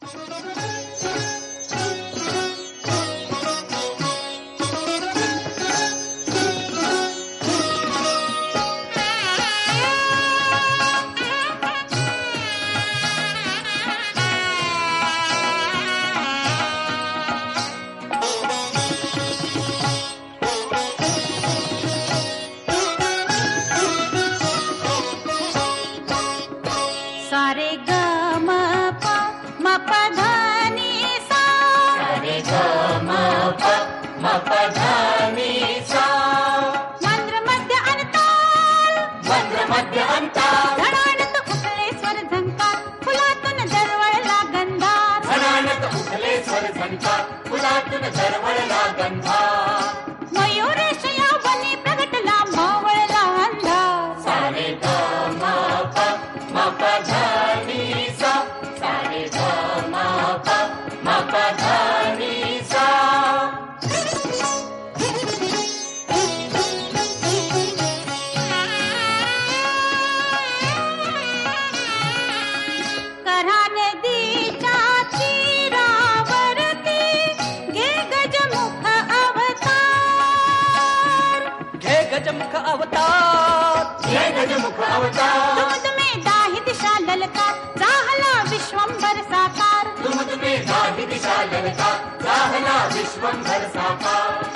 सारे ग म प म प ध नि सा, सारे ग म प म प ध नि सा, मंद्र मध्य अंताल, मंद्र मध्य अंताल, धडाडत उठले स्वर झंकार, फुलातून दरवळला गंधार, धडाडत उठले स्वर झंकार, फुलातून दरवळला गंधार, मयुरेश या वनी प्रगटला मावळला अंधार. सारे ग म प म प ध नि सा, सारे ग म प म प ध नि सा. कऱ्हा नदीच्या तीरावरती घे गजमुख अवतार, घे गजमुख अवतार, जय गजमुख अवतार, तुम में दाही दिशा ललकार, राहला विश्वंभर साकार. तुम तुम्हें दाही दिशा ललकार, राहला विश्वंभर साकार.